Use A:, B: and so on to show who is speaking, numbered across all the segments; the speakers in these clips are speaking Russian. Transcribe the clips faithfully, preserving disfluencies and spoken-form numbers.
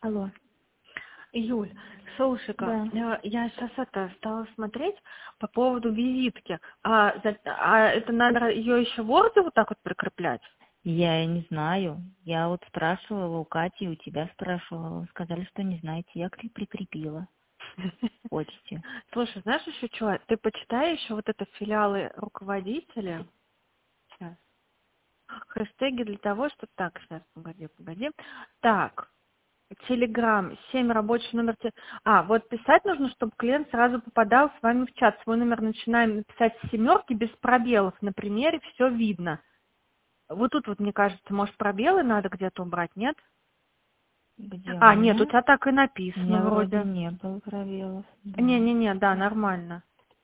A: Алло.
B: Юль, слушай-ка,
A: Да.
B: э, я сейчас это стала смотреть по поводу визитки. А, за- а это надо ее еще в Word вот так вот прикреплять?
A: Я и не знаю. Я вот спрашивала у Кати, у тебя спрашивала. Сказали, что не знаете. Я кри- прикрепила. Почте.
B: Слушай, знаешь еще что? Ты почитай еще вот это филиалы руководителя. Сейчас. Хэштеги для того, чтобы... Так, сейчас, погоди, погоди. Так, Телеграм, семь рабочий номер. те- А, вот писать нужно, чтобы клиент сразу попадал с вами в чат. Свой номер начинаем писать с семерки без пробелов. На примере все видно. Вот тут вот, мне кажется, может, пробелы надо где-то убрать, нет?
A: Где у
B: А, нет, у
A: меня?
B: тебя так и
A: У
B: написано
A: меня вроде
B: вроде.
A: не было пробелов. Да.
B: Не-не-не, да, нормально.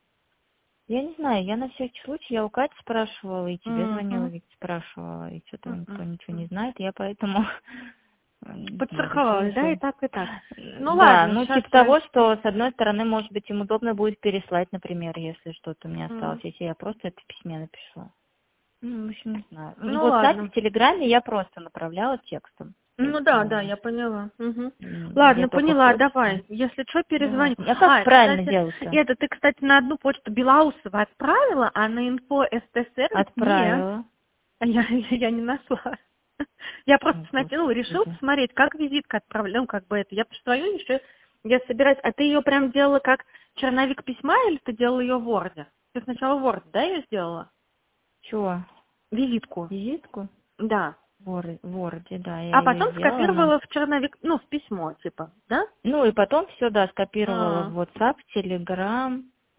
A: Я не знаю, я на всякий случай, я у Кати спрашивала, и тебе звонила,
B: Мгм.
A: ведь спрашивала, и что-то никто
B: Мгм.
A: ничего не знает, я поэтому вот,
B: Подстраховалась, да, и
A: решила.
B: так, и так. Ну
A: Да,
B: ладно,
A: ну
B: сейчас
A: типа
B: я...
A: того, что с одной стороны, может быть, им удобно будет переслать, например, если что-то у меня осталось,
B: М.
A: если я просто это в письме напишу. Ну, в общем, не знаю. В
B: Ну
A: WhatsApp,
B: ладно.
A: в Телеграме я просто направляла текстом. То
B: Ну
A: есть
B: да, да,
A: э,
B: я поняла. Мгм.
A: м, я
B: Ладно,
A: только в
B: поняла,
A: почте.
B: давай. Если что,
A: Давай.
B: перезвоню.
A: А как
B: А,
A: правильно
B: кстати,
A: делать-то?
B: это ты, кстати, на одну почту Белоусова отправила, а на инфо СТ-сервис нет.
A: Отправила.
B: А Я, я не нашла. Я просто
A: О,
B: смотрела, решила
A: господи.
B: посмотреть, как визитка отправляла, ну, как бы это. Я потому твою еще, я собираюсь. А ты ее прям делала как черновик письма или ты делала ее в Word? Ты сначала в Word, да, ее сделала?
A: Чего?
B: Визитку.
A: Визитку?
B: Да.
A: В Word- в Word, да, я
B: А
A: ее
B: потом
A: сделала. Но...
B: скопировала в черновик, ну, в письмо, типа, да?
A: Ну и потом все, да, скопировала
B: А.
A: в WhatsApp, Telegram.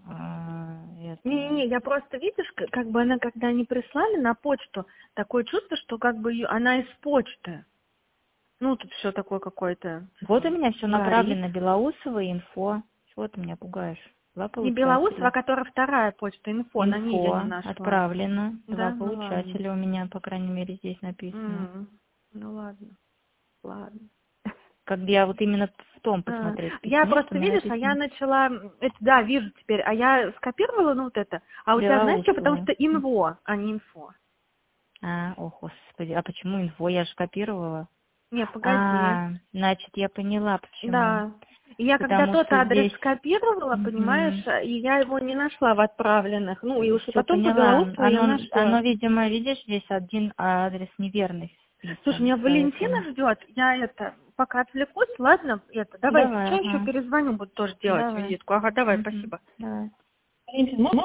A: э, это...
B: Не-не-не, я просто, видишь, к- как бы она, когда они прислали на почту, такое чувство, что как бы её- она из почты. Ну, тут все такое какое-то,
A: Вот у
B: типа,
A: меня все
B: горит.
A: направлено, Белоусово, инфо. Чего ты меня пугаешь? Два
B: Не Белоусова, а
A: получателя.
B: которая вторая почта, инфо, на ней я не
A: Инфо
B: нашла.
A: отправлено. Два
B: Да, ну ладно.
A: получателя у меня, по крайней мере, здесь написано.
B: М, Ну ладно, ладно.
A: Как бы я вот именно в том
B: А,
A: посмотреть в
B: Я
A: письме, что
B: просто,
A: у меня
B: видишь, а я
A: написано
B: начала, м, это, да, вижу теперь, а я скопировала, ну, вот это, а у тебя, знаешь что, потому
A: Белоусово.
B: что инво, а не инфо.
A: А, о, господи, а почему инфо? Я же копировала.
B: Не, погоди.
A: А, значит, я поняла, почему.
B: Да. И я когда
A: Потому
B: тот
A: что
B: адрес
A: здесь...
B: скопировала, понимаешь,
A: Угу.
B: и я его не нашла в отправленных. Ну, и уже
A: Все
B: потом по
A: поняла.
B: Белоусову я
A: Оно, оно,
B: нашла.
A: видимо, видишь, здесь один адрес неверный
B: Слушай,
A: вписан,
B: меня
A: поэтому...
B: Валентина ждет. Я это, пока отвлекусь, ладно, это, давай,
A: Давай,
B: сейчас еще
A: ага.
B: перезвоню, буду тоже делать
A: Давай.
B: визитку. Ага, давай,
A: Угу.
B: спасибо.
A: Давай.
B: Валентин,